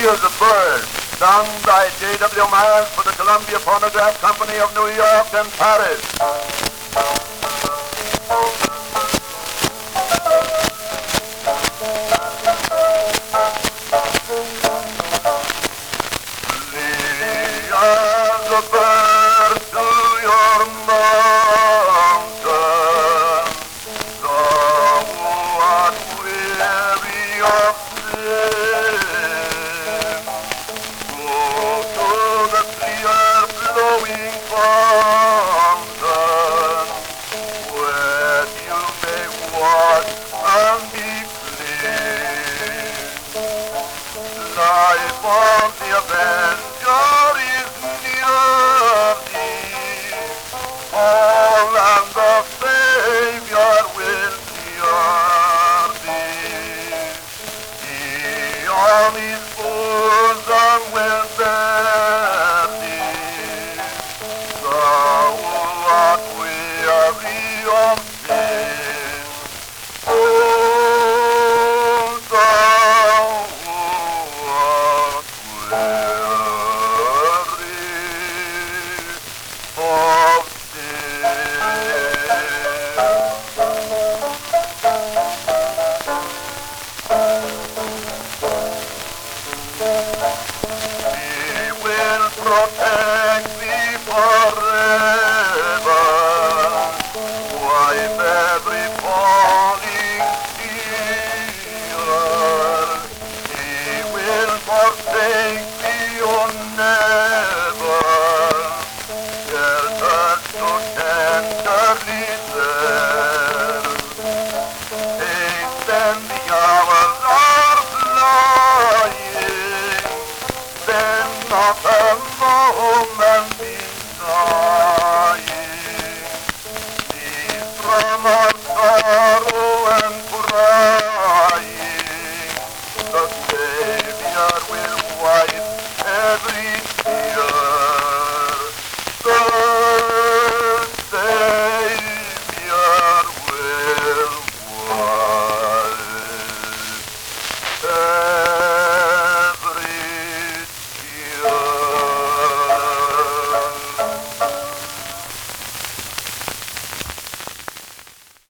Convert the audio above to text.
as a Bird, sung by J.W. Miles for the Columbia Phonograph Company of New York and Paris. As a bird to your mountain, somewhat weary of sin, go to the clear flowing fountain, where you may wash and be clean. Life of the Avenger is near thee, all and the Savior will hear thee. He on his bosom will bear thee, thou art weary of sin. Oh, thou art weary of He will protect thee forever, wipe every falling tear. He will forsake thee never, shelter to tenderly serve. Hasten the hours are flying, then not a moment is dying. Cease from our sorrow and crying, the Savior will wipe every tear. The Savior will wipe